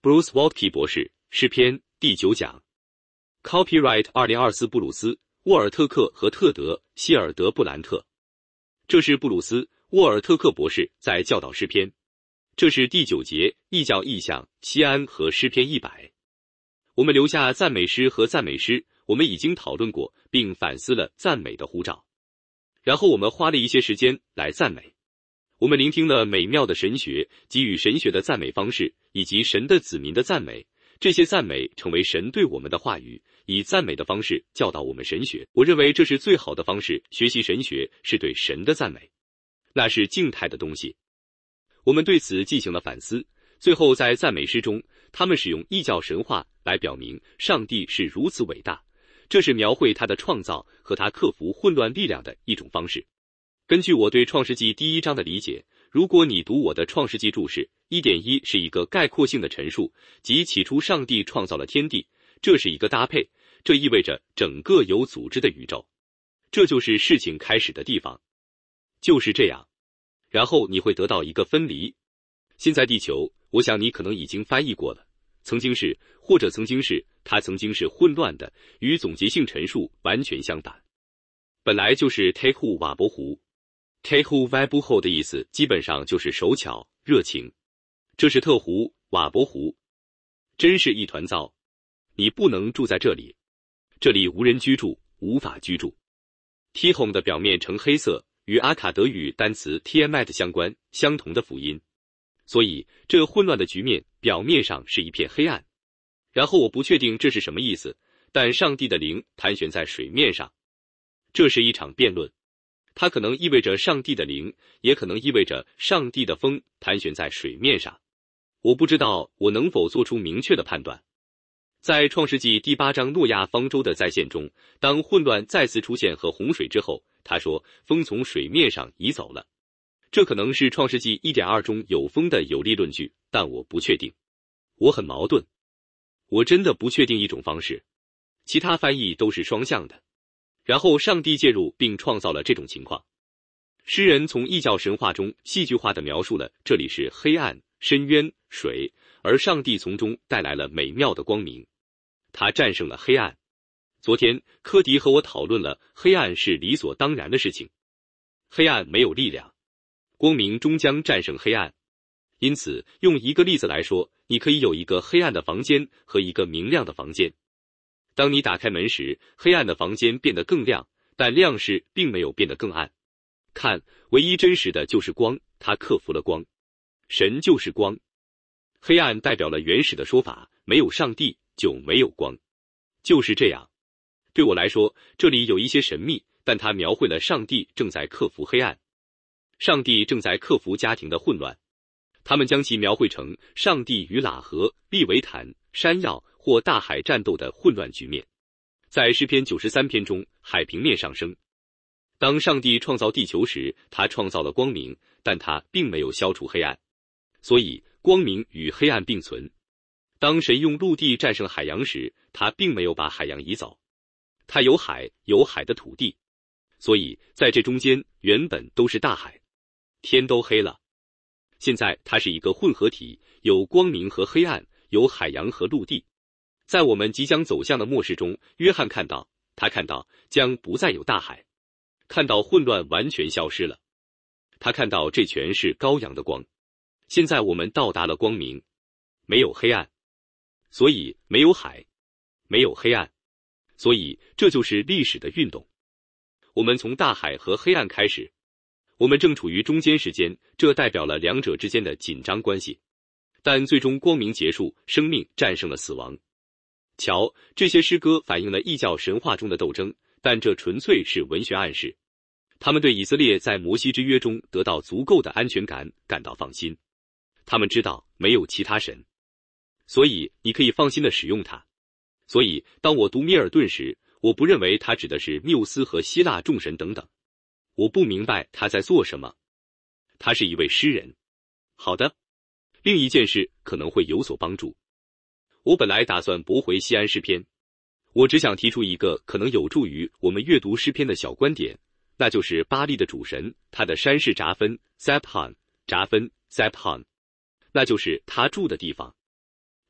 Bruce Waltke 博士，诗篇第9讲。Copyright 2024布鲁斯·沃尔特克和特德·希尔德布兰特。这是布鲁斯·沃尔特克博士在教导诗篇。这是第9节异教意象、西安和诗篇100。我们留下赞美诗和赞美诗，我们已经讨论过并反思了赞美的呼召。然后我们花了一些时间来赞美。我们聆听了美妙的神学，给予神学的赞美方式，以及神的子民的赞美。这些赞美成为神对我们的话语，以赞美的方式教导我们神学。我认为这是最好的方式，学习神学是对神的赞美，那是静态的东西。我们对此进行了反思，最后在赞美诗中，他们使用异教神话来表明上帝是如此伟大，这是描绘他的创造和他克服混乱力量的一种方式。根据我对创世纪第1章的理解，如果你读我的创世纪注释 1.1 是一个概括性的陈述，即起初上帝创造了天地，这是一个搭配，这意味着整个有组织的宇宙，这就是事情开始的地方，就是这样。然后你会得到一个分离。现在地球，我想你可能已经翻译过了，曾经是，或者曾经是，它曾经是混乱的，与总结性陈述完全相反。本来就是 Tehu 瓦伯湖。Tehu Vabuho 的意思基本上就是手巧、热情。这是特湖、瓦伯湖，真是一团糟。你不能住在这里，这里无人居住，无法居住。Tihom 的表面呈黑色，与阿卡德语单词 Tiamat 相同的辅音，所以这混乱的局面表面上是一片黑暗。然后我不确定这是什么意思，但上帝的灵盘旋在水面上。这是一场辩论。它可能意味着上帝的灵，也可能意味着上帝的风盘旋在水面上。我不知道我能否做出明确的判断。在创世纪第8章诺亚方舟的再现中，当混乱再次出现和洪水之后，他说风从水面上移走了。这可能是创世纪 1.2 中有风的有力论据，但我不确定。我很矛盾。我真的不确定一种方式。其他翻译都是双向的。然后上帝介入并创造了这种情况。诗人从异教神话中戏剧化地描述了这里是黑暗、深渊、水，而上帝从中带来了美妙的光明。他战胜了黑暗。昨天科迪和我讨论了黑暗是理所当然的事情。黑暗没有力量，光明终将战胜黑暗。因此用一个例子来说，你可以有一个黑暗的房间和一个明亮的房间。当你打开门时，黑暗的房间变得更亮，但亮势并没有变得更暗。看，唯一真实的就是光，它克服了光。神就是光。黑暗代表了原始的说法，没有上帝就没有光。就是这样。对我来说，这里有一些神秘，但它描绘了上帝正在克服黑暗。上帝正在克服家庭的混乱。他们将其描绘成上帝与喇合、利维坦、山药或大海战斗的混乱局面。在诗篇93篇中，海平面上升。当上帝创造地球时，他创造了光明，但他并没有消除黑暗。所以光明与黑暗并存。当神用陆地战胜海洋时，他并没有把海洋移走。他有海，有海的土地。所以在这中间原本都是大海。天都黑了。现在它是一个混合体，有光明和黑暗，有海洋和陆地。在我们即将走向的末世中，约翰看到将不再有大海，看到混乱完全消失了。他看到这全是羔羊的光。现在我们到达了光明，没有黑暗，所以没有海，没有黑暗，所以这就是历史的运动。我们从大海和黑暗开始。我们正处于中间时间，这代表了两者之间的紧张关系。但最终光明结束，生命战胜了死亡。瞧，这些诗歌反映了异教神话中的斗争，但这纯粹是文学暗示。他们对以色列在摩西之约中得到足够的安全感感到放心。他们知道没有其他神，所以你可以放心地使用它。所以当我读米尔顿时，我不认为他指的是缪斯和希腊众神等等。我不明白他在做什么。他是一位诗人。好的，另一件事可能会有所帮助。我本来打算驳回西安诗篇，我只想提出一个可能有助于我们阅读诗篇的小观点，那就是巴力的主神，他的山是扎芬 Zebhan， 扎芬 Zebhan， 那就是他住的地方。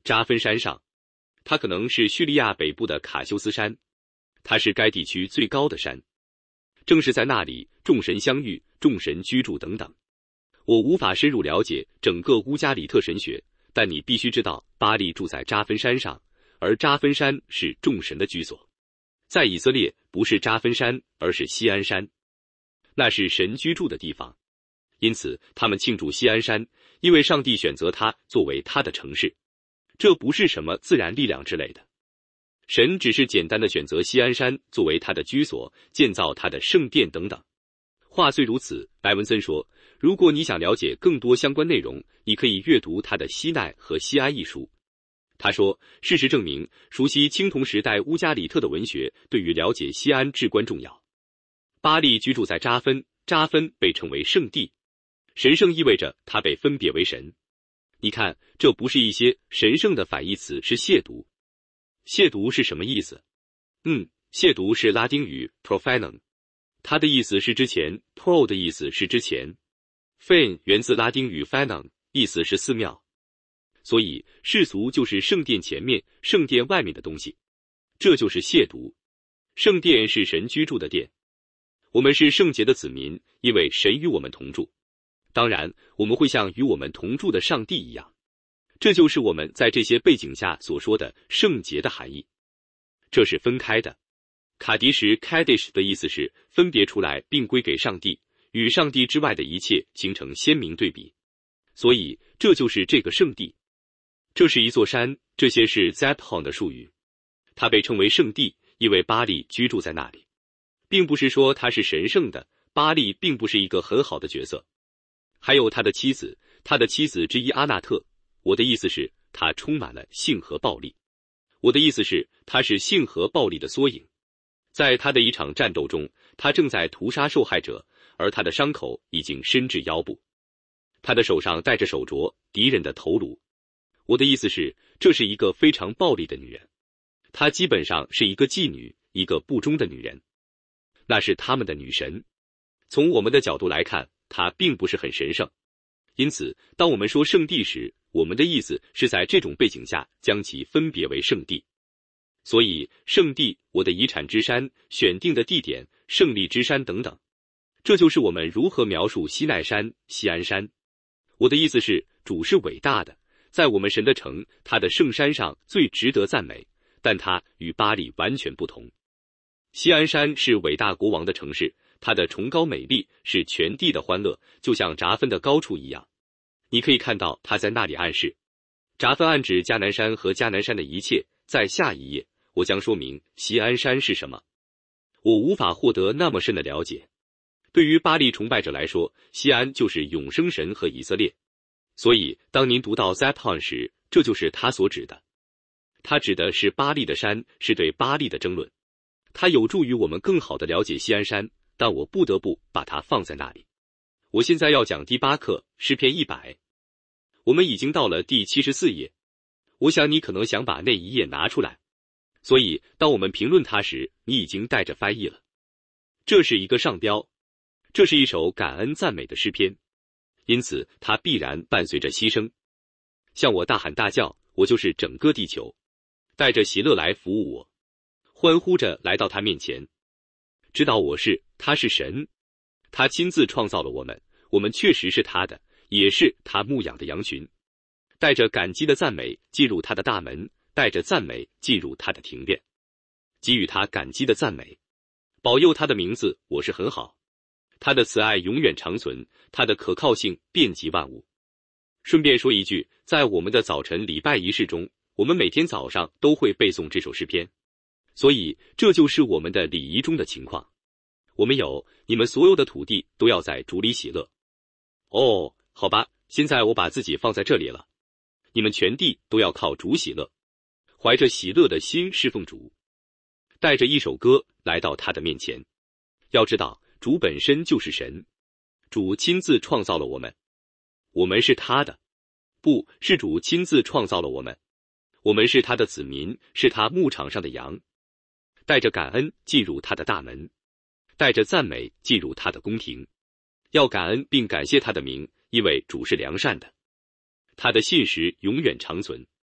扎芬山上，它可能是叙利亚北部的卡修斯山，它是该地区最高的山。正是在那里，众神相遇，众神居住等等。我无法深入了解整个乌加里特神学，但你必须知道巴力住在扎芬山上，而扎芬山是众神的居所。在以色列，不是扎芬山，而是锡安山，那是神居住的地方。因此他们庆祝锡安山，因为上帝选择它作为他的城市。这不是什么自然力量之类的，神只是简单的选择锡安山作为他的居所，建造他的圣殿等等。话虽如此，莱文森说，如果你想了解更多相关内容，你可以阅读他的《西奈和西安》一书。他说，事实证明，熟悉青铜时代乌加里特的文学对于了解锡安至关重要。巴力居住在扎芬，扎芬被称为圣地，神圣意味着他被分别为神。你看，这不是一些神圣的反义词，是亵渎。亵渎是什么意思？亵渎是拉丁语 profanum， 它的意思是之前 ，pro 的意思是之前 ，fan 源自拉丁语 fanum， 意思是寺庙。所以世俗就是圣殿前面、圣殿外面的东西，这就是亵渎。圣殿是神居住的殿，我们是圣洁的子民，因为神与我们同住。当然，我们会像与我们同住的上帝一样，这就是我们在这些背景下所说的圣洁的含义。这是分开的。卡迪什 Kaddish 的意思是分别出来并归给上帝，与上帝之外的一切形成鲜明对比。所以这就是这个圣地。这是一座山，这些是 Zaphon 的术语。它被称为圣地，因为巴力居住在那里，并不是说他是神圣的。巴力并不是一个很好的角色。还有他的妻子，他的妻子之一阿纳特。我的意思是，他充满了性和暴力。我的意思是，他是性和暴力的缩影。在他的一场战斗中，他正在屠杀受害者，而他的伤口已经伸至腰部。他的手上戴着手镯，敌人的头颅。我的意思是，这是一个非常暴力的女人。她基本上是一个妓女，一个不忠的女人。那是他们的女神。从我们的角度来看，它并不是很神圣。因此，当我们说圣地时，我们的意思是在这种背景下将其分别为圣地。所以，圣地、我的遗产之山、选定的地点、胜利之山等等，这就是我们如何描述西奈山、锡安山。我的意思是，主是伟大的，在我们神的城，他的圣山上最值得赞美，但他与巴力完全不同。锡安山是伟大国王的城市，它的崇高美丽是全地的欢乐，就像扎芬的高处一样。你可以看到他在那里暗示。扎芬暗指迦南山和迦南山的一切。在下一页，我将说明锡安山是什么。我无法获得那么深的了解。对于巴力崇拜者来说，锡安就是永生神和以色列。所以，当您读到 Zaphon 时，这就是他所指的。他指的是巴力的山，是对巴力的争论。它有助于我们更好地了解锡安山，但我不得不把它放在那里。我现在要讲第8课，诗篇100。我们已经到了第74页。我想你可能想把那一页拿出来，所以当我们评论它时，你已经带着翻译了。这是一个上标，这是一首感恩赞美的诗篇，因此它必然伴随着牺牲。向我大喊大叫，我就是整个地球，带着喜乐来服务我，欢呼着来到他面前，知道他是神，他亲自创造了我们，我们确实是他的，也是他牧养的羊群。带着感激的赞美进入他的大门，带着赞美进入他的庭院，给予他感激的赞美，保佑他的名字，我是很好。他的慈爱永远长存，他的可靠性遍及万物。顺便说一句，在我们的早晨礼拜仪式中，我们每天早上都会背诵这首诗篇，所以这就是我们的礼仪中的情况。我们有，你们所有的土地都要在主里喜乐。哦，好吧，现在我把自己放在这里了。你们全地都要靠主喜乐，怀着喜乐的心侍奉主，带着一首歌来到他的面前。要知道，主本身就是神，主亲自创造了我们，我们是他的，不是主亲自创造了我们，我们是他的子民，是他牧场上的羊。带着感恩进入他的大门，带着赞美进入他的宫廷，要感恩并感谢他的名，因为主是良善的。他的信实永远长存，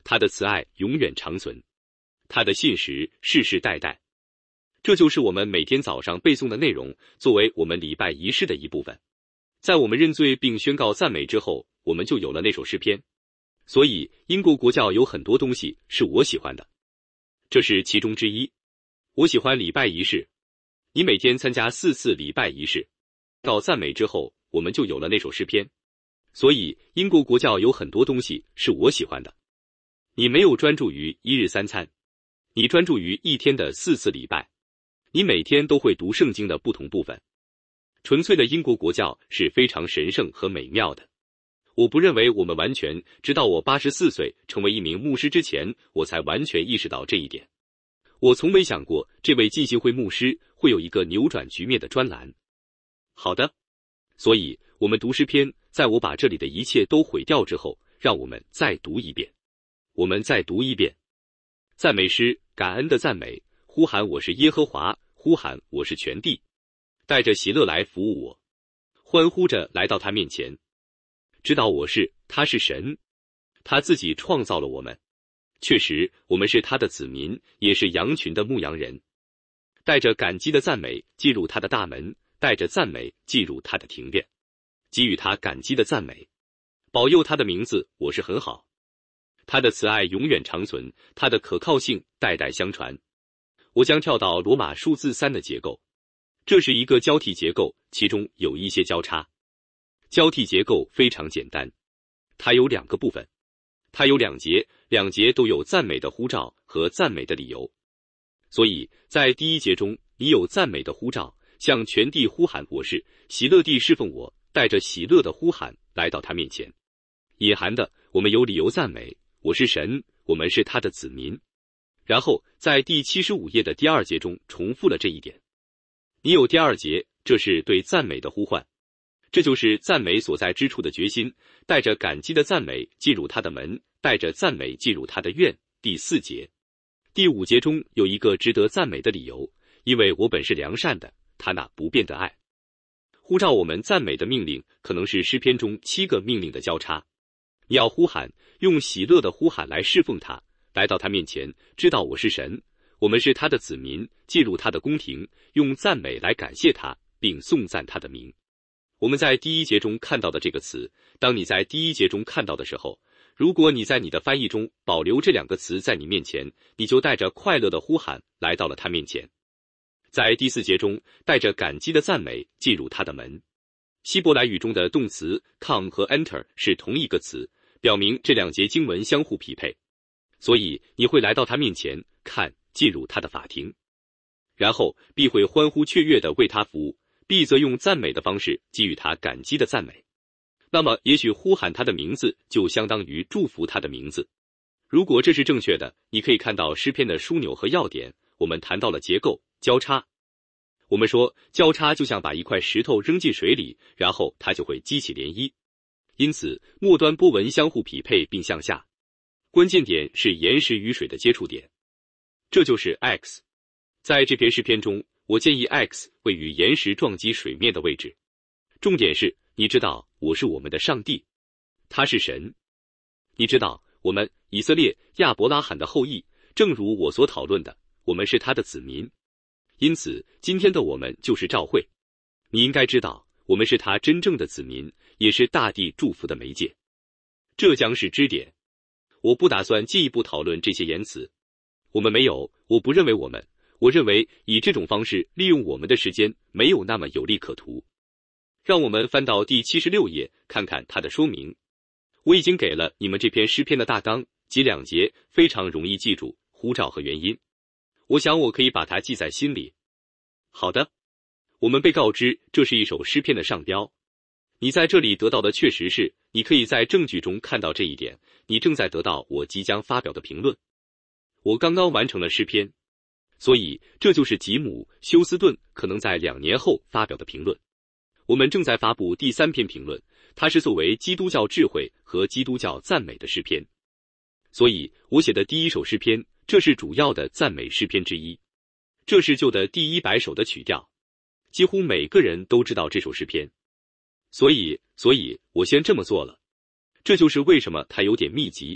他的慈爱永远长存，他的信实世世代代。这就是我们每天早上背诵的内容，作为我们礼拜仪式的一部分。在我们认罪并宣告赞美之后，我们就有了那首诗篇。所以英国国教有很多东西是我喜欢的，这是其中之一。我喜欢礼拜仪式，你每天参加4次礼拜仪式，到赞美之后，我们就有了那首诗篇。所以英国国教有很多东西是我喜欢的。你没有专注于一日三餐，你专注于一天的4次礼拜，你每天都会读圣经的不同部分。纯粹的英国国教是非常神圣和美妙的。我不认为我们完全，直到我84岁成为一名牧师之前，我才完全意识到这一点。我从没想过这位浸信会牧师会有一个扭转局面的专栏。好的，所以我们读诗篇，在我把这里的一切都毁掉之后，让我们再读一遍。我们再读一遍。赞美诗，感恩的赞美，呼喊我是耶和华，呼喊我是全地，带着喜乐来服务我，欢呼着来到他面前，知道他是神，他自己创造了我们。确实，我们是他的子民，也是羊群的牧羊人。带着感激的赞美进入他的大门，带着赞美进入他的庭院，给予他感激的赞美，保佑他的名字，我是很好。他的慈爱永远长存，他的可靠性代代相传。我将跳到罗马数字3的结构，这是一个交替结构，其中有一些交叉。交替结构非常简单，它有2个部分，它有2节，2节都有赞美的呼召和赞美的理由。所以在第1节中，你有赞美的呼召，向全地呼喊我是，喜乐地侍奉我，带着喜乐的呼喊来到他面前。隐含的，我们有理由赞美，我是神，我们是他的子民。然后在第75页的第2节中重复了这一点。你有第2节，这是对赞美的呼唤，这就是赞美所在之处的决心，带着感激的赞美进入他的门，带着赞美进入他的院。第4节。第5节中有一个值得赞美的理由，因为我本是良善的，他那不变的爱。呼召我们赞美的命令可能是诗篇中7个命令的交叉。你要呼喊，用喜乐的呼喊来侍奉他，来到他面前，知道我是神，我们是他的子民，进入他的宫廷，用赞美来感谢他，并颂赞他的名。我们在第1节中看到的这个词，当你在第1节中看到的时候，如果你在你的翻译中保留这2个词在你面前，你就带着快乐的呼喊来到了他面前。在第4节中，带着感激的赞美进入他的门。希伯来语中的动词 come 和 enter 是同一个词，表明这2节经文相互匹配。所以你会来到他面前，看，进入他的法庭。然后必会欢呼雀跃地为他服务，必则用赞美的方式给予他感激的赞美。那么也许呼喊他的名字就相当于祝福他的名字。如果这是正确的，你可以看到诗篇的枢纽和要点。我们谈到了结构交叉，我们说交叉就像把一块石头扔进水里，然后它就会激起涟漪。因此末端波纹相互匹配并向下，关键点是岩石与水的接触点，这就是 X。 在这篇诗篇中，我建议 X 位于岩石撞击水面的位置。重点是，你知道我是我们的上帝，他是神。你知道我们以色列亚伯拉罕的后裔，正如我所讨论的，我们是他的子民。因此今天的我们就是召会。你应该知道，我们是他真正的子民，也是大地祝福的媒介。这将是支点。我不打算进一步讨论这些言辞。我们没有，我不认为我认为以这种方式利用我们的时间没有那么有利可图。让我们翻到第76页，看看它的说明。我已经给了你们这篇诗篇的大纲及2节，非常容易记住呼召和原因。我想我可以把它记在心里。好的，我们被告知这是一首诗篇的上标。你在这里得到的确实是，你可以在证据中看到这一点，你正在得到我即将发表的评论。我刚刚完成了诗篇，所以这就是吉姆·休斯顿可能在2年后发表的评论。我们正在发布第3篇评论，它是作为基督教智慧和基督教赞美的诗篇。所以我写的第1首诗篇，这是主要的赞美诗篇之一。这是旧的第100首的曲调，几乎每个人都知道这首诗篇。所以我先这么做了。这就是为什么它有点密集。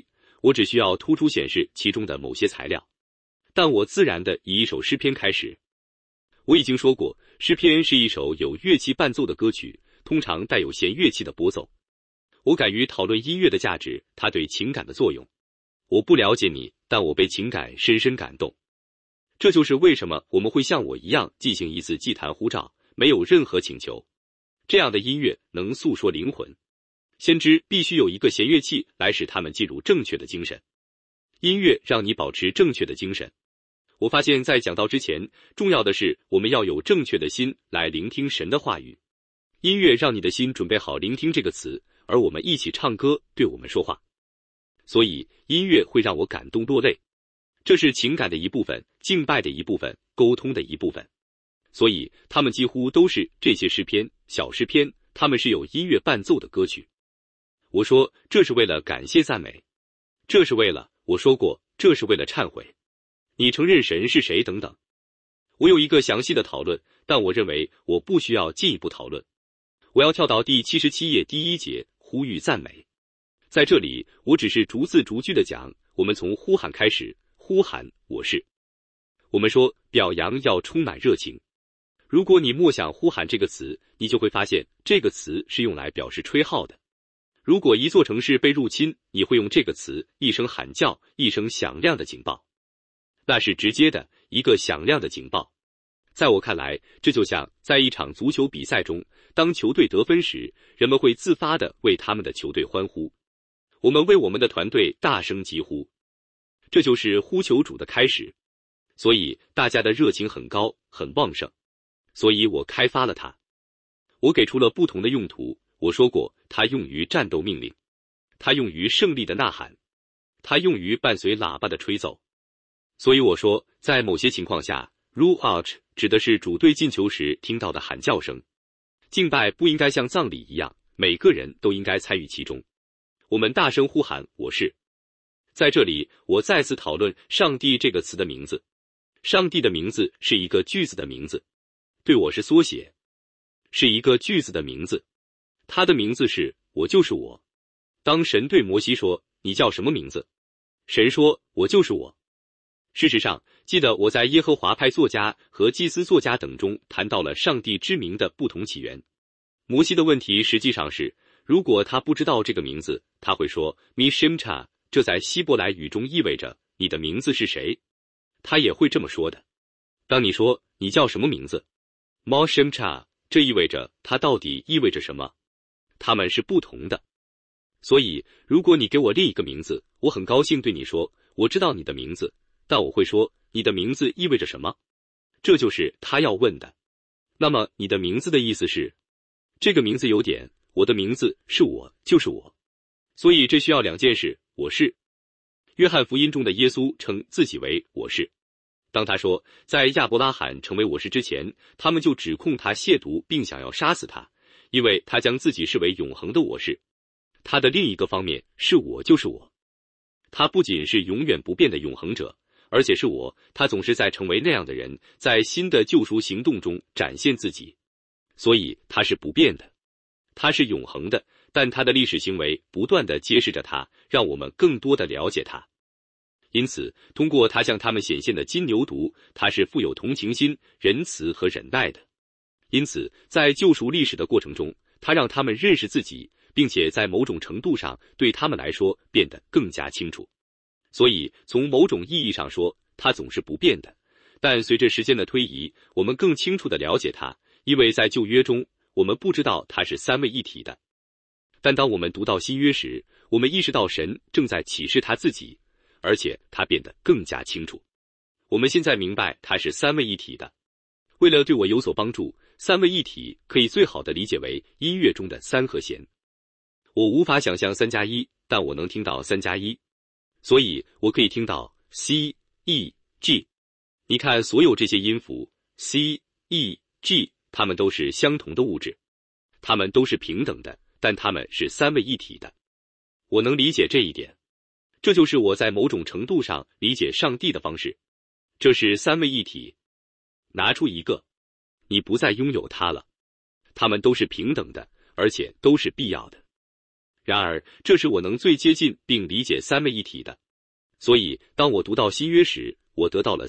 我只需要突出显示其中的某些材料，但我自然地以一首诗篇开始。我已经说过，诗篇是一首有乐器伴奏的歌曲，通常带有弦乐器的拨奏。我敢于讨论音乐的价值，它对情感的作用。我不了解你，但我被情感深深感动。这就是为什么我们会像我一样进行一次祭坛呼召，没有任何请求。这样的音乐能诉说灵魂。先知必须有一个弦乐器来使他们进入正确的精神。音乐让你保持正确的精神。我发现在讲道之前，重要的是我们要有正确的心来聆听神的话语。音乐让你的心准备好聆听这个词，而我们一起唱歌对我们说话。所以音乐会让我感动落泪。这是情感的一部分，敬拜的一部分，沟通的一部分。所以他们几乎都是这些诗篇、小诗篇，他们是有音乐伴奏的歌曲。我说这是为了感谢赞美，这是为了，我说过，这是为了忏悔。你承认神是谁等等。我有一个详细的讨论，但我认为我不需要进一步讨论。我要跳到第77页第1节，呼吁赞美。在这里，我只是逐字逐句的讲，我们从呼喊开始，呼喊我是。我们说表扬要充满热情。如果你默想呼喊这个词，你就会发现这个词是用来表示吹号的。如果一座城市被入侵，你会用这个词，一声喊叫，一声响亮的警报。那是直接的，一个响亮的警报。在我看来，这就像在一场足球比赛中，当球队得分时，人们会自发地为他们的球队欢呼。我们为我们的团队大声疾呼。这就是呼求主的开始。所以大家的热情很高，很旺盛。所以我开发了它。我给出了不同的用途。我说过，它用于战斗命令，它用于胜利的呐喊，它用于伴随喇叭的吹奏。所以我说，在某些情况下 ，rule out 指的是主队进球时听到的喊叫声。敬拜不应该像葬礼一样，每个人都应该参与其中。我们大声呼喊我是。在这里，我再次讨论上帝这个词的名字。上帝的名字是一个句子的名字，对我是缩写，是一个句子的名字。他的名字是我就是我。当神对摩西说你叫什么名字，神说我就是我。事实上，记得我在耶和华派作家和祭司作家等中谈到了上帝之名的不同起源。摩西的问题实际上是，如果他不知道这个名字，他会说 Mishimcha， 这在希伯来语中意味着你的名字是谁。他也会这么说的。当你说你叫什么名字 Moshimcha， 这意味着它到底意味着什么？它们是不同的。所以如果你给我另一个名字，我很高兴对你说我知道你的名字，但我会说你的名字意味着什么？这就是他要问的。那么你的名字的意思是？这个名字有点，我的名字是我，就是我。所以这需要两件事，我是。约翰福音中的耶稣称自己为我是。当他说在亚伯拉罕成为我是之前，他们就指控他亵渎并想要杀死他，因为他将自己视为永恒的我是。他的另一个方面是我就是我。他不仅是永远不变的永恒者，而且是我，他总是在成为那样的人，在新的救赎行动中展现自己。所以他是不变的，他是永恒的，但他的历史行为不断地揭示着他，让我们更多地了解他。因此，通过他向他们显现的金牛犊，他是富有同情心、仁慈和忍耐的。因此，在救赎历史的过程中，他让他们认识自己，并且在某种程度上对他们来说变得更加清楚。所以，从某种意义上说，他总是不变的。但随着时间的推移，我们更清楚地了解他，因为在旧约中，我们不知道他是三位一体的。但当我们读到新约时，我们意识到神正在启示他自己，而且他变得更加清楚。我们现在明白他是三位一体的。为了对我有所帮助，三位一体可以最好的理解为音乐中的三和弦。我无法想象3+1，但我能听到3+1，所以我可以听到 C E G。你看，所有这些音符 C E G， 它们都是相同的物质，它们都是平等的，但它们是三位一体的。我能理解这一点。这就是我在某种程度上理解上帝的方式。这是三位一体。拿出一个，你不再拥有它了。它们都是平等的，而且都是必要的。 然而，这是我能最接近并理解三位一体的。所以，当我读到新约时，我得到了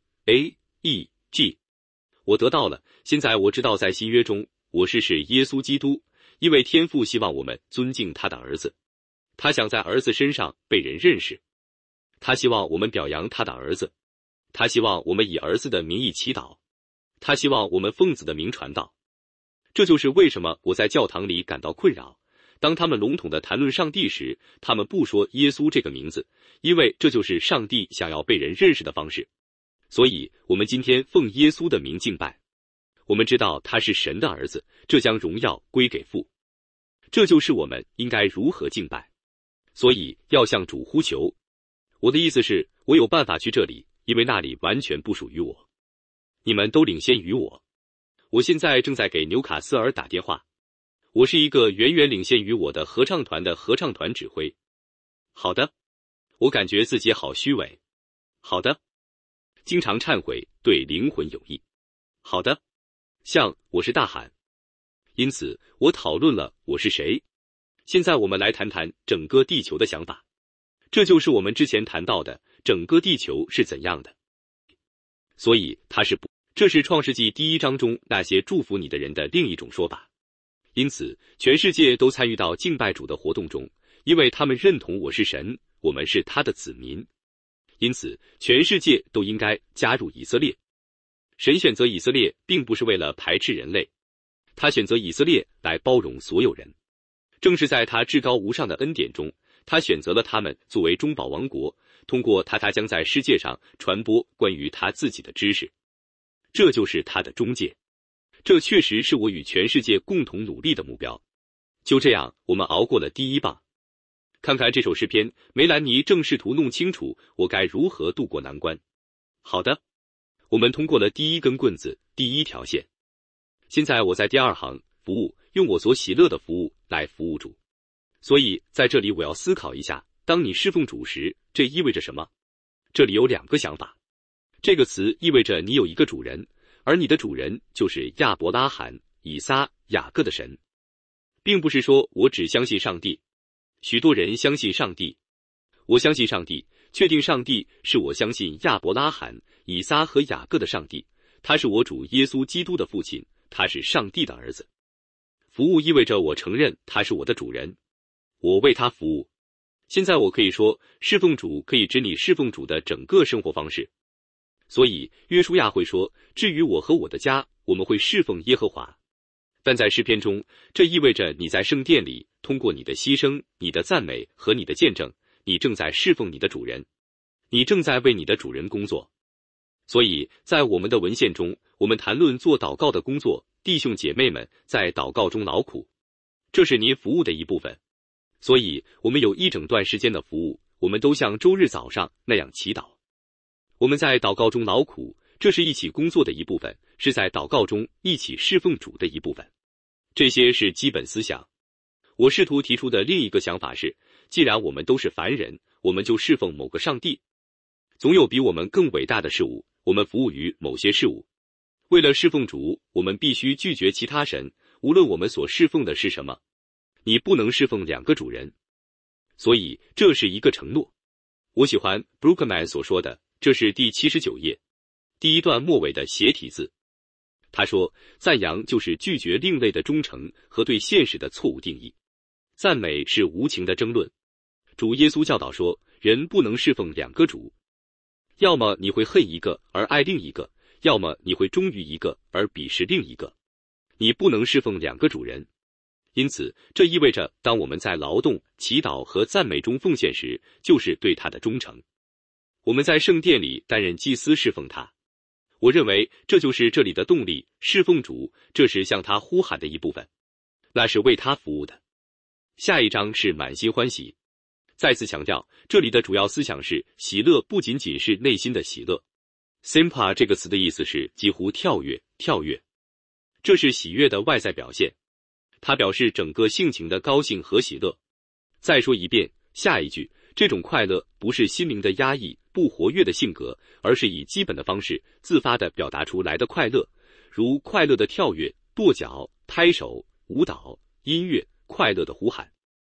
C-A-E-G， 我得到了。现在我知道，在新约中，我是耶稣基督，因为天父希望我们尊敬他的儿子，他想在儿子身上被人认识，他希望我们表扬他的儿子，他希望我们以儿子的名义祈祷，他希望我们奉子的名传道。这就是为什么我在教堂里感到困扰。当他们笼统地谈论上帝时，他们不说耶稣这个名字，因为这就是上帝想要被人认识的方式。所以，我们今天奉耶稣的名敬拜。我们知道他是神的儿子，这将荣耀归给父。这就是我们应该如何敬拜。所以，要向主呼求。我的意思是，我有办法去这里，因为那里完全不属于我。你们都领先于我。我现在正在给纽卡斯尔打电话。我是一个远远领先于我的合唱团的合唱团指挥。好的。我感觉自己好虚伪。好的。经常忏悔对灵魂有益。好的。像我是大喊。因此，我讨论了我是谁。现在我们来谈谈整个地球的想法。这就是我们之前谈到的整个地球是怎样的。所以它是不，这是创世纪第1章中那些祝福你的人的另一种说法。因此，全世界都参与到敬拜主的活动中，因为他们认同我是神，我们是他的子民。因此，全世界都应该加入以色列。神选择以色列并不是为了排斥人类，他选择以色列来包容所有人。正是在他至高无上的恩典中，他选择了他们作为中保王国，通过他将在世界上传播关于他自己的知识。这就是他的中介。这确实是我与全世界共同努力的目标。就这样，我们熬过了第1棒。看看这首诗篇，梅兰妮正试图弄清楚我该如何渡过难关。好的，我们通过了第1根棍子，第1条线。现在我在第2行，服务，用我所喜乐的服务来服务主。所以在这里我要思考一下，当你侍奉主时，这意味着什么？这里有2个想法。这个词意味着你有一个主人，而你的主人就是亚伯拉罕、以撒、雅各的神，并不是说我只相信上帝。许多人相信上帝，我相信上帝，确定上帝是我相信亚伯拉罕、以撒和雅各的上帝，他是我主耶稣基督的父亲，他是上帝的儿子。服务意味着我承认他是我的主人，我为他服务。现在我可以说，侍奉主可以指你侍奉主的整个生活方式。所以约书亚会说，至于我和我的家，我们会侍奉耶和华。但在诗篇中，这意味着你在圣殿里，通过你的牺牲、你的赞美和你的见证，你正在侍奉你的主人，你正在为你的主人工作。所以在我们的文献中，我们谈论做祷告的工作，弟兄姐妹们在祷告中劳苦，这是您服务的一部分。所以我们有1整段时间的服务，我们都像周日早上那样祈祷。我们在祷告中劳苦，这是一起工作的一部分，是在祷告中一起侍奉主的一部分。这些是基本思想。我试图提出的另一个想法是，既然我们都是凡人，我们就侍奉某个上帝。总有比我们更伟大的事物，我们服务于某些事物。为了侍奉主，我们必须拒绝其他神，无论我们所侍奉的是什么。你不能侍奉2个主人。所以这是一个承诺。我喜欢 Brookman 所说的，这是第79页第1段末尾的斜体字。他说，赞扬就是拒绝另类的忠诚和对现实的错误定义。赞美是无情的争论。主耶稣教导说，人不能侍奉2个主，要么你会恨一个而爱另一个，要么你会忠于一个而鄙视另一个。你不能侍奉2个主人。因此，这意味着当我们在劳动、祈祷和赞美中奉献时，就是对他的忠诚。我们在圣殿里担任祭司侍奉他。我认为这就是这里的动力，侍奉主，这是向他呼喊的一部分，那是为他服务的。下一章是满心欢喜。再次强调，这里的主要思想是，喜乐不仅仅是内心的喜乐。Simpa 这个词的意思是几乎跳跃，这是喜悦的外在表现。它表示整个性情的高兴和喜乐。再说一遍，下一句，这种快乐不是心灵的压抑、不活跃的性格，而是以基本的方式自发地表达出来的快乐，如快乐的跳跃、跺脚、拍手、舞蹈、音乐、快乐的呼喊。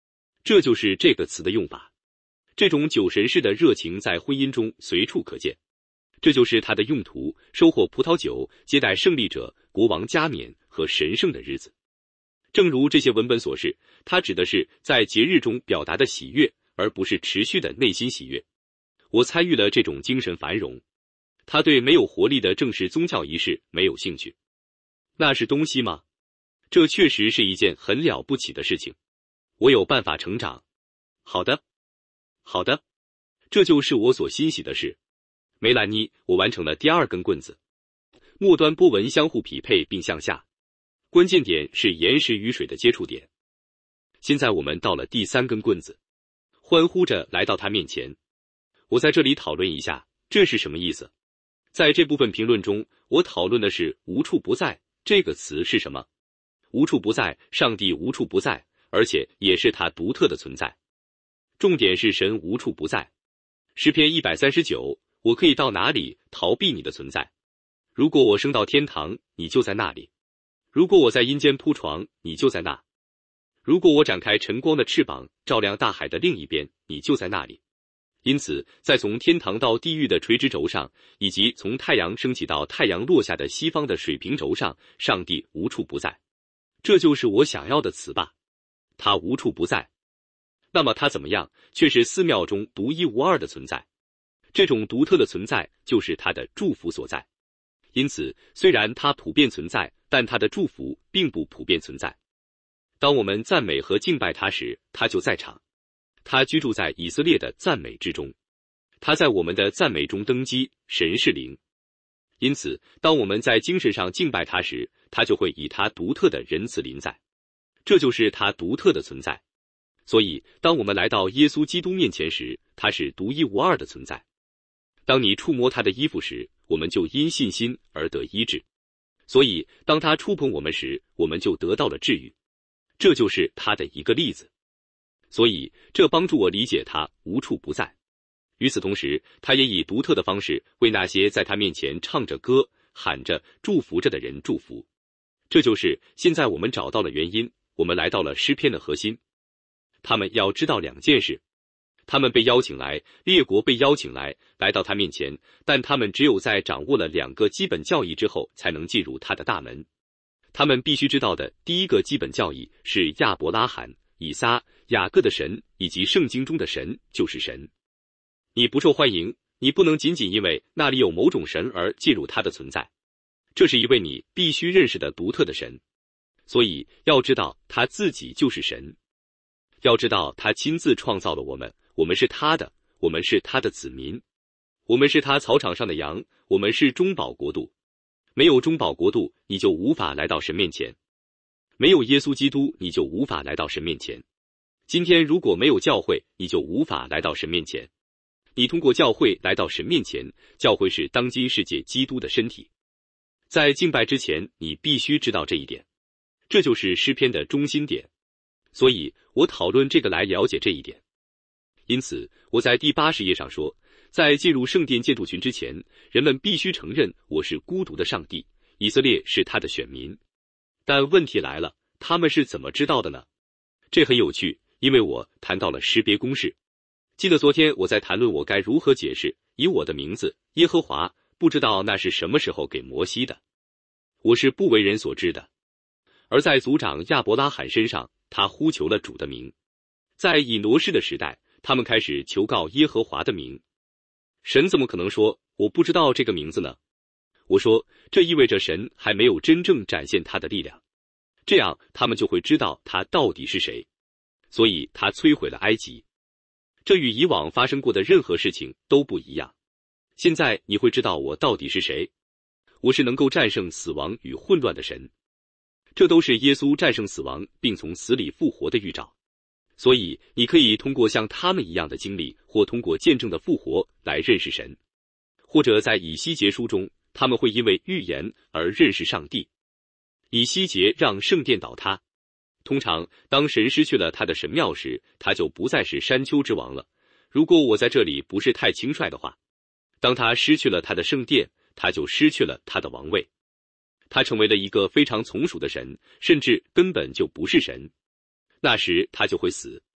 这就是这个词的用法。这种酒神式的热情在婚姻中随处可见，这就是它的用途，收获葡萄酒，接待胜利者、国王加冕和神圣的日子。正如这些文本所示，它指的是在节日中表达的喜悦，而不是持续的内心喜悦。我参与了这种精神繁荣。他对没有活力的正式宗教仪式没有兴趣。那是东西吗？这确实是一件很了不起的事情。我有办法成长。好的，好的，这就是我所欣喜的事。梅兰妮，我完成了第2根棍子，末端波纹相互匹配并向下，关键点是岩石与水的接触点。现在我们到了第3根棍子，欢呼着来到他面前。我在这里讨论一下，这是什么意思？在这部分评论中，我讨论的是无处不在这个词是什么。无处不在，上帝无处不在，而且也是他独特的存在。重点是神无处不在。诗篇139，我可以到哪里逃避你的存在？如果我升到天堂，你就在那里；如果我在阴间铺床，你就在那；如果我展开晨光的翅膀，照亮大海的另一边，你就在那里。因此，在从天堂到地狱的垂直轴上，以及从太阳升起到太阳落下的西方的水平轴上，上帝无处不在。这就是我想要的词吧。他无处不在。那么他怎么样，却是4秒中独一无二的存在。这种独特的存在就是他的祝福所在。因此，虽然他普遍存在，但他的祝福并不普遍存在。当我们赞美和敬拜他时，他就在场。他居住在以色列的赞美之中，他在我们的赞美中登基，神是灵。因此，当我们在精神上敬拜他时，他就会以他独特的仁慈临在，这就是他独特的存在。所以，当我们来到耶稣基督面前时，他是独一无二的存在。当你触摸他的衣服时，我们就因信心而得医治。所以，当他触碰我们时，我们就得到了治愈。这就是他的一个例子。所以，这帮助我理解他无处不在。与此同时，他也以独特的方式为那些在他面前唱着歌、喊着、祝福着的人祝福。这就是现在我们找到了原因，我们来到了诗篇的核心。他们要知道2件事：他们被邀请来，列国被邀请来，来到他面前，但他们只有在掌握了2个基本教义之后，才能进入他的大门。他们必须知道的第一个基本教义是亚伯拉罕、以撒、雅各的神以及圣经中的神就是神。你不受欢迎，你不能仅仅因为那里有某种神而介入他的存在。这是一位你必须认识的独特的神。所以要知道他自己就是神。要知道他亲自创造了我们，我们是他的，我们是他的子民。我们是他草场上的羊，我们是中保国度。没有中保国度，你就无法来到神面前。没有耶稣基督，你就无法来到神面前。今天如果没有教会，你就无法来到神面前。你通过教会来到神面前，教会是当今世界基督的身体。在敬拜之前，你必须知道这一点。这就是诗篇的中心点。所以我讨论这个来了解这一点。因此，我在第80页上说，在进入圣殿建筑群之前，人们必须承认我是孤独的上帝，以色列是他的选民。但问题来了，他们是怎么知道的呢？这很有趣，因为我谈到了识别公式。记得昨天我在谈论我该如何解释以我的名字耶和华，不知道那是什么时候给摩西的。我是不为人所知的。而在族长亚伯拉罕身上，他呼求了主的名。在以挪士的时代，他们开始求告耶和华的名。神怎么可能说我不知道这个名字呢？我说，这意味着神还没有真正展现他的力量，这样他们就会知道他到底是谁。所以他摧毁了埃及。这与以往发生过的任何事情都不一样。现在你会知道我到底是谁。我是能够战胜死亡与混乱的神。这都是耶稣战胜死亡并从死里复活的预兆。所以你可以通过像他们一样的经历，或通过见证的复活来认识神。或者在以西结书中，他们会因为预言而认识上帝。以西结让圣殿倒塌。通常当神失去了他的神庙时，他就不再是山丘之王了。如果我在这里不是太轻率的话，当他失去了他的圣殿，他就失去了他的王位。他成为了一个非常从属的神，甚至根本就不是神。那时他就会死。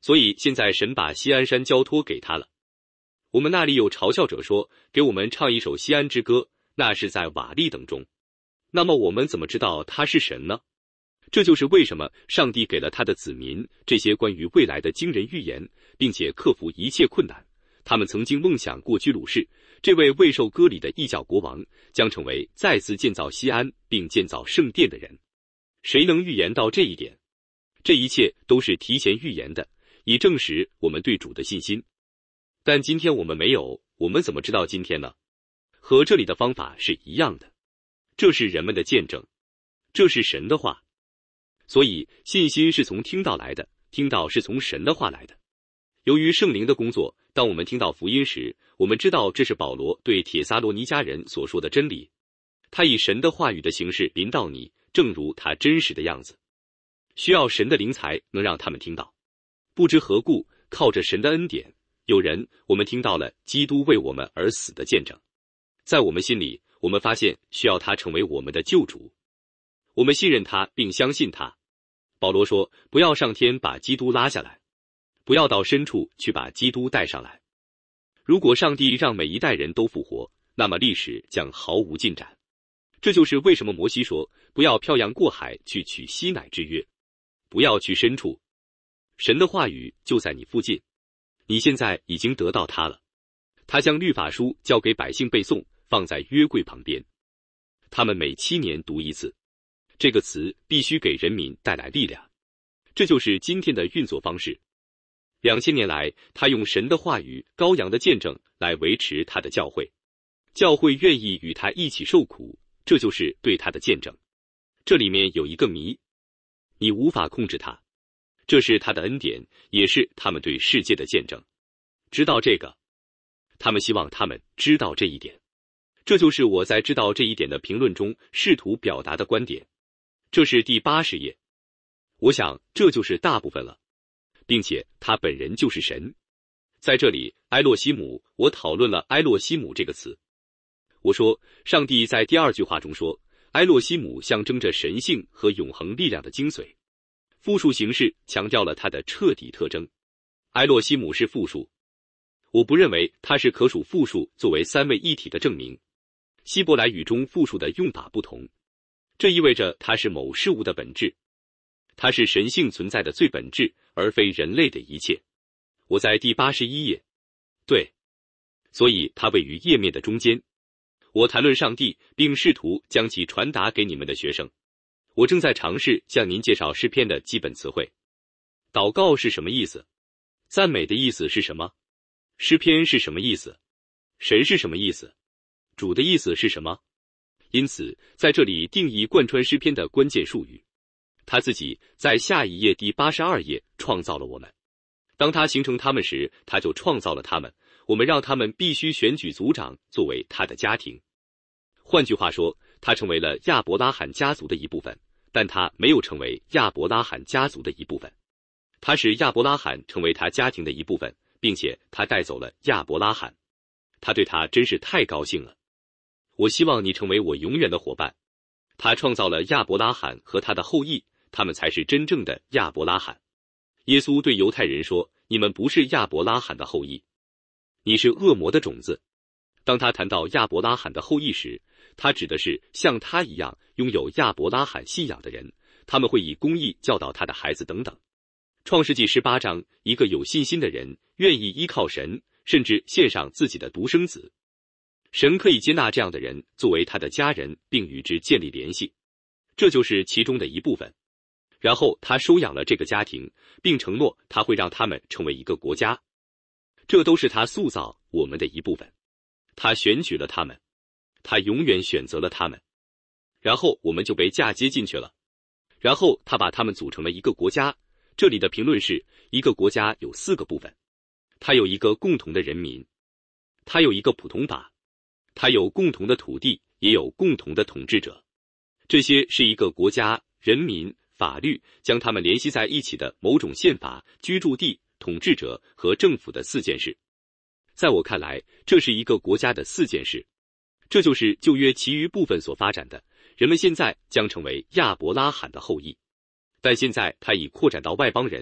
所以现在神把锡安山交托给他了。我们那里有嘲笑者说，给我们唱一首锡安之歌，那是在瓦砾等中。那么我们怎么知道他是神呢？这就是为什么上帝给了他的子民这些关于未来的惊人预言，并且克服一切困难。他们曾经梦想过居鲁士，这位未受割礼的异教国王，将成为再次建造锡安并建造圣殿的人。谁能预言到这一点？这一切都是提前预言的，以证实我们对主的信心。但今天我们没有，我们怎么知道今天呢？和这里的方法是一样的。这是人们的见证，这是神的话。所以信心是从听到来的，听到是从神的话来的。由于圣灵的工作，当我们听到福音时，我们知道这是保罗对帖撒罗尼迦人所说的真理。他以神的话语的形式临到你，正如他真实的样子。需要神的灵才能让他们听到。不知何故，靠着神的恩典，有人我们听到了基督为我们而死的见证。在我们心里，我们发现需要他成为我们的救主。我们信任他并相信他。保罗说，不要上天把基督拉下来，不要到深处去把基督带上来。如果上帝让每一代人都复活，那么历史将毫无进展。这就是为什么摩西说，不要漂洋过海去取西乃之约，不要去深处。神的话语就在你附近，你现在已经得到它了。他将律法书交给百姓背诵，放在约柜旁边。他们每7年读一次。这个词必须给人民带来力量。这就是今天的运作方式。2000年来，他用神的话语、羔羊的见证来维持他的教会。教会愿意与他一起受苦，这就是对他的见证。这里面有一个谜，你无法控制它。这是他的恩典，也是他们对世界的见证。知道这个，他们希望他们知道这一点。这就是我在知道这一点的评论中试图表达的观点。这是第80页。我想这就是大部分了，并且他本人就是神。在这里，埃洛西姆，我讨论了埃洛西姆这个词。我说，上帝在第2句话中说，埃洛西姆象征着神性和永恒力量的精髓。复数形式强调了它的彻底特征。埃洛西姆是复数，我不认为它是可数复数作为3位一体的证明。希伯来语中复数的用法不同，这意味着它是某事物的本质，它是神性存在的最本质，而非人类的一切。我在第81页。对，所以它位于页面的中间。我谈论上帝，并试图将其传达给你们的学生。我正在尝试向您介绍诗篇的基本词汇。祷告是什么意思？赞美的意思是什么？诗篇是什么意思？神是什么意思？主的意思是什么？因此，在这里定义贯穿诗篇的关键术语。他自己在下一页第82页创造了我们。当他形成他们时，他就创造了他们。我们让他们必须选举族长作为他的家庭。换句话说，他成为了亚伯拉罕家族的一部分，但他没有成为亚伯拉罕家族的一部分。他使亚伯拉罕成为他家庭的一部分，并且他带走了亚伯拉罕。他对他真是太高兴了。我希望你成为我永远的伙伴。他创造了亚伯拉罕和他的后裔，他们才是真正的亚伯拉罕。耶稣对犹太人说，你们不是亚伯拉罕的后裔，你是恶魔的种子。当他谈到亚伯拉罕的后裔时，他指的是像他一样拥有亚伯拉罕信仰的人，他们会以公义教导他的孩子等等。创世纪18章，一个有信心的人愿意依靠神，甚至献上自己的独生子。神可以接纳这样的人作为他的家人，并与之建立联系，这就是其中的一部分。然后他收养了这个家庭，并承诺他会让他们成为一个国家。这都是他塑造我们的一部分。他选举了他们，他永远选择了他们。然后我们就被嫁接进去了。然后他把他们组成了一个国家。这里的评论是，一个国家有4个部分。它有一个共同的人民，它有一个普通法，它有共同的土地，也有共同的统治者。这些是一个国家、人民、法律将他们联系在一起的某种宪法、居住地、统治者和政府的4件事。在我看来，这是一个国家的4件事。这就是旧约其余部分所发展的。人们现在将成为亚伯拉罕的后裔，但现在他已扩展到外邦人，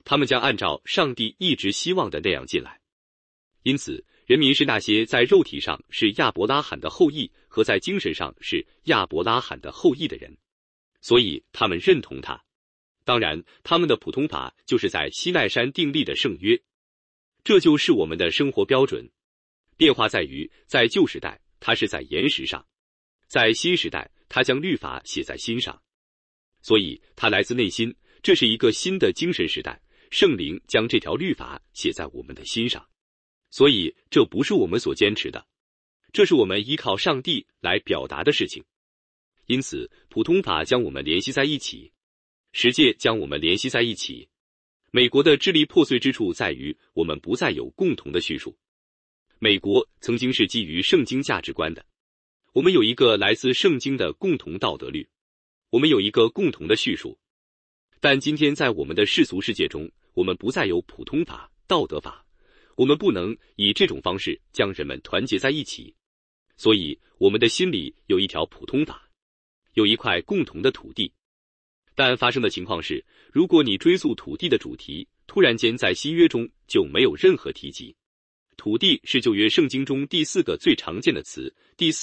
他们将按照上帝一直希望的那样进来。因此，人民是那些在肉体上是亚伯拉罕的后裔和在精神上是亚伯拉罕的后裔的人，所以他们认同他。当然，他们的普通法就是在西奈山订立的圣约，这就是我们的生活标准。变化在于，在旧时代，它是在岩石上；在新时代，它将律法写在心上。所以，它来自内心，这是一个新的精神时代。圣灵将这条律法写在我们的心上。所以，这不是我们所坚持的，这是我们依靠上帝来表达的事情。因此，普通法将我们联系在一起，十诫将我们联系在一起。美国的支离破碎之处在于，我们不再有共同的叙述。美国曾经是基于圣经价值观的，我们有一个来自圣经的共同道德律，我们有一个共同的叙述。但今天在我们的世俗世界中，我们不再有普通法、道德法，我们不能以这种方式将人们团结在一起。所以，我们的心里有一条普通法，有一块共同的土地。但发生的情况是，如果你追溯土地的主题，突然间在新约中就没有任何提及。土地是旧约圣经中第4个最常见的词，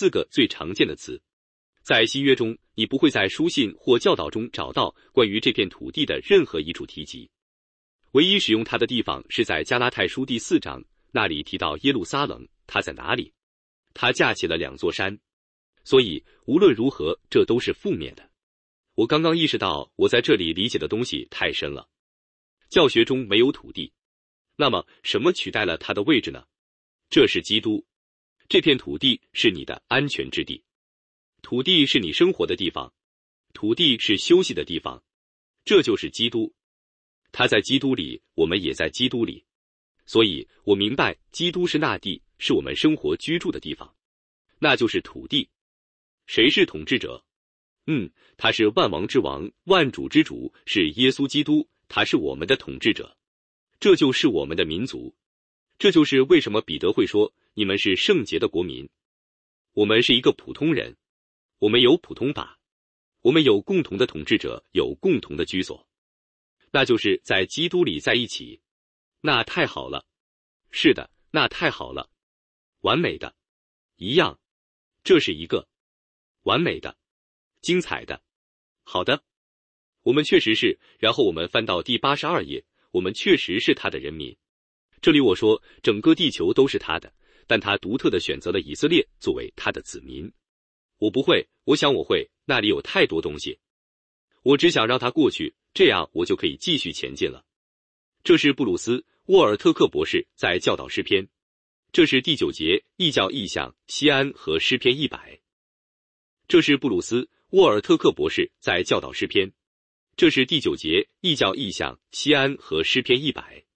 在新约中，你不会在书信或教导中找到关于这片土地的任何一处提及。唯一使用它的地方是在加拉太书第4章，那里提到耶路撒冷，它在哪里？它架起了2座山。所以无论如何，这都是负面的。我刚刚意识到我在这里理解的东西太深了。教学中没有土地，那么什么取代了它的位置呢？这是基督。这片土地是你的安全之地，土地是你生活的地方，土地是休息的地方，这就是基督。他在基督里，我们也在基督里。所以我明白基督是那地，是我们生活居住的地方，那就是土地。谁是统治者？他是万王之王，万主之主，是耶稣基督，他是我们的统治者。这就是我们的民族。这就是为什么彼得会说，你们是圣洁的国民。我们是一个普通人，我们有普通法，我们有共同的统治者，有共同的居所，那就是在基督里在一起。那太好了。是的，那太好了。完美的。一样。这是一个完美的、精彩的。好的。我们确实是，然后我们翻到第82页，我们确实是他的人民。这里我说整个地球都是他的，但他独特地选择了以色列作为他的子民。我不会，我想我会，那里有太多东西。我只想让他过去，这样我就可以继续前进了。这是布鲁斯·沃尔特克博士在教导诗篇。这是第9节异教意象西安和诗篇100。这是布鲁斯·沃尔特克博士在教导诗篇。这是第9节异教意象西安和诗篇100。